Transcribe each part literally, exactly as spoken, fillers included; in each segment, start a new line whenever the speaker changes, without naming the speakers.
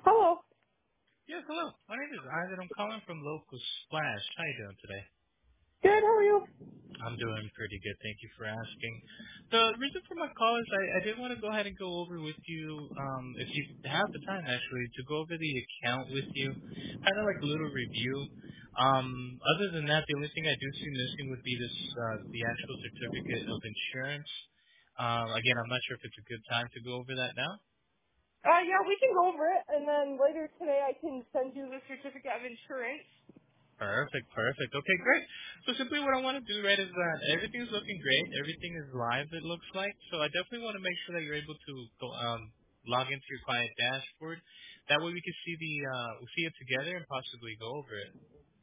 Hello.
Yes, hello. My name is Isaac. I'm calling from Local Splash. How you doing today?
Good, how are you?
I'm doing pretty good. Thank you for asking. The reason for my call is I, I did want to go ahead and go over with you, um, if you have the time actually, to go over the account with you, kind of like a little review. Um, other than that, the only thing I do see missing would be this, uh, the actual certificate of insurance. Um, again, I'm not sure if it's a good time to go over that now.
Uh, yeah, we can go over it, and then later today I can send you the certificate of insurance.
Perfect, perfect. Okay, great. So simply what I want to do, right, is that everything's looking great. Everything is live, it looks like. So I definitely want to make sure that you're able to go, um, log into your client dashboard. That way we can see the, uh, we'll see it together and possibly go over it.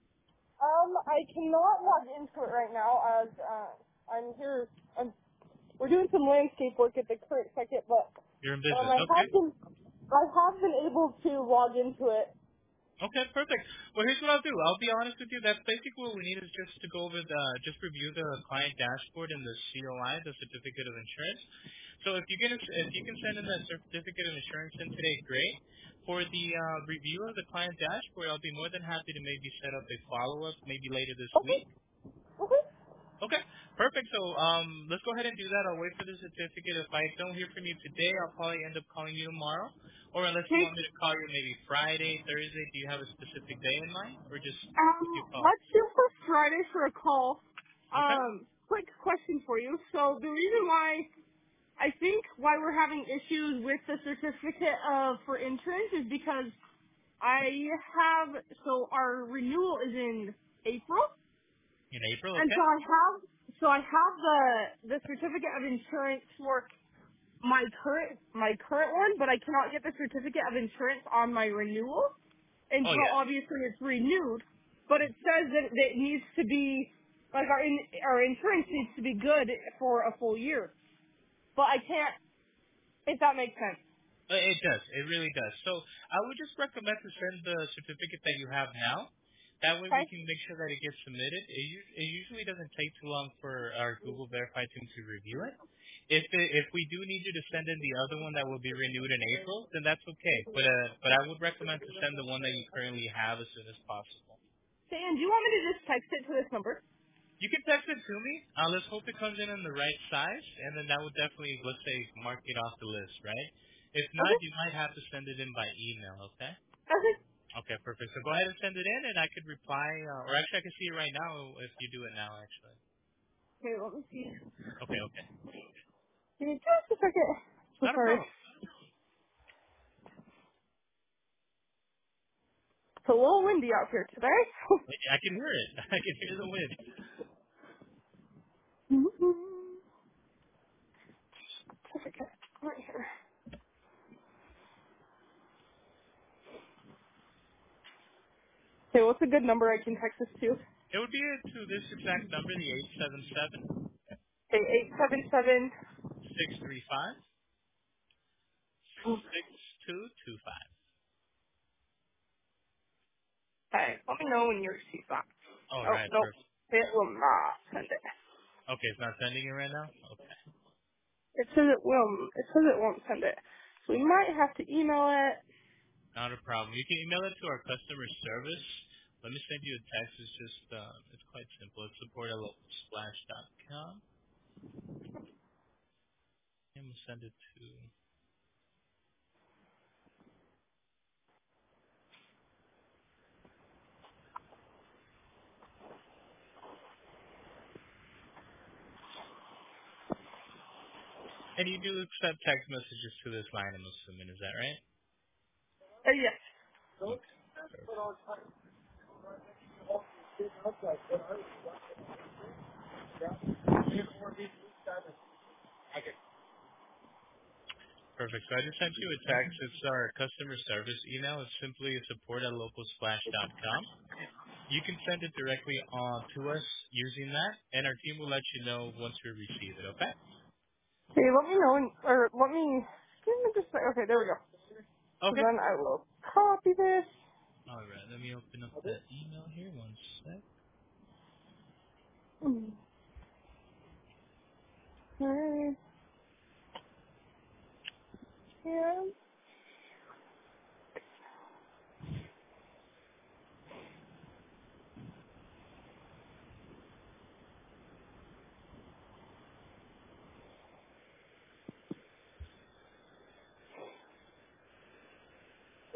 Um, I cannot log into it right now as, uh, I'm here, I'm, we're doing some landscape work at the current second, but,
You're in
um,
business.
I
Okay.
have been, I have been able to log into it.
Okay, perfect. Well, here's what I'll do. I'll be honest with you. That's basically what we need is just to go over the, just review the client dashboard and the C O I, the certificate of insurance. So if you can, if you can send in that certificate of insurance in today, great. For the uh, review of the client dashboard, I'll be more than happy to maybe set up a follow-up maybe later this
Okay,
week.
okay.
Okay, perfect. So um, let's go ahead and do that. I'll wait for the certificate. If I don't hear from you today, I'll probably end up calling you tomorrow. Or unless you
Okay,
want me to call you maybe Friday, Thursday, do you have a specific day in mind? Or just give you
um,
a call?
let's do for Friday for a call.
Okay?
Um, quick question for you. So the reason why I think why we're having issues with the certificate of for insurance is because I have so our renewal is in April,
In April,
and
okay?
so I have so I have the the certificate of insurance for my current my current one, but I cannot get the certificate of insurance on my renewal
Oh,
until
yeah.
obviously it's renewed. But it says that that it needs to be like our in, our insurance needs to be good for a full year, but I can't if that makes sense.
Uh, It does. It really does. So I would just recommend to send the certificate that you have now. That way we
Okay.
can make sure that it gets submitted. It, u- it usually doesn't take too long for our Google Verify team to review it. If it, if we do need you to send in the other one that will be renewed in April, then that's okay. But uh, but I would recommend to send the one that you currently have as soon as possible.
Dan, do you want me to just text it to this number?
You can text it to me. Uh, let's hope it comes in in the right size, and then that would definitely, let's say, mark it off the list, right? If not,
Okay.
you might have to send it in by email, okay?
Okay.
Okay, perfect. So go ahead and send it in, and I could reply, uh, or actually I can see it right now if you do it now, actually.
Okay, let me see.
Okay, okay.
Give me just a second. So
Not a
sorry.
problem.
It's a little windy out here today.
I can hear it. I can hear the wind.
Certificate. Right here. Okay, what's a good number I can text this to?
It would be to this exact number, the eight seven seven
Okay, eight seven seven.
six three five six two two five.
Okay, let me know when you receive that.
All
Oh,
right,
nope.
perfect.
It will not send it.
Okay, it's not sending it right now? Okay.
It says it will. It says it won't send it. So we might have to email it.
Not a problem. You can email it to our customer service. Let me send you a text. It's just, uh, it's quite simple. It's support at local splash dot com. And we'll send it to, and you do accept text messages to this line, I'm assuming. Is that right?
Uh, yes.
Okay. Perfect. Perfect. So I just sent you a text. It's our customer service email. It's simply support at local splash dot com. You can send it directly on to us using that, and our team will let you know once we receive it, okay?
Okay, let me know when, or let me, give me just, okay, there we go. So
Okay.
then I will copy this.
All right. Let me open up that email here. One sec.
Okay, yeah.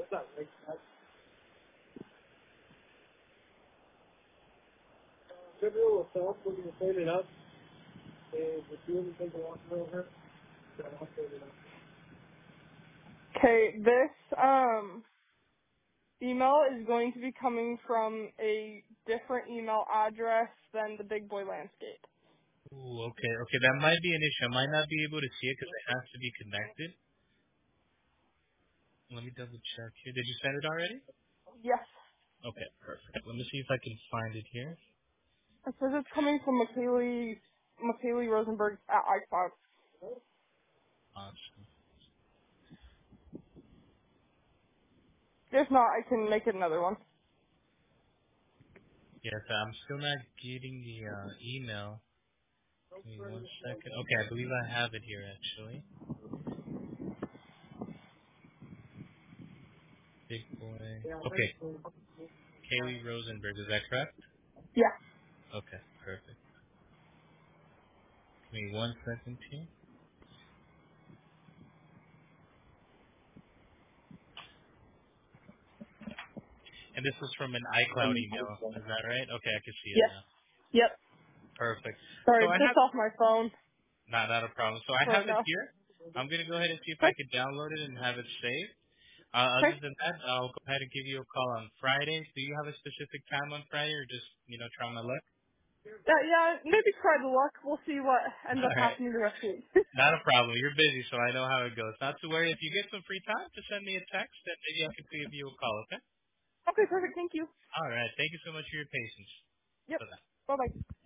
Okay, this um email is going to be coming from a different email address than the Big Boy Landscape.
Ooh, okay, okay, that might be an issue. I might not be able to see it because it has to be connected. Let me double check here. Did you send it already?
Yes.
Okay, perfect. Let me see if I can find it here.
It says it's coming from McKaylee, McKaylee Rosenberg at iCloud.
Awesome.
If not, I can make it another one.
Yes, I'm still not getting the uh, email. Give me one second. Okay, I believe I have it here actually. Big boy. Okay, Kaylee Rosenberg. Is that correct?
Yeah.
Okay, perfect. Give me one second here. And this is from an iCloud email. Is that right? Okay, I can see it
Yes.
now.
Yep.
Perfect.
Sorry,
So
it's
I
just
have
off my phone
not not a problem. So I
right
have it
now.
here. I'm gonna go ahead and see if I
Okay.
can download it and have it saved. Uh, other
Okay.
than that, I'll go ahead and give you a call on Friday. Do you have a specific time on Friday, or just you know try my luck?
Yeah, yeah, maybe try the luck. We'll see what ends up
All right.
happening the rest of the week.
Not a problem. You're busy, so I know how it goes. Not to worry. If you get some free time, just send me a text, and maybe I can give you a call. Okay?
Okay, perfect. Thank you.
All right. Thank you so much for your patience.
Yep.
Bye.
Bye-bye.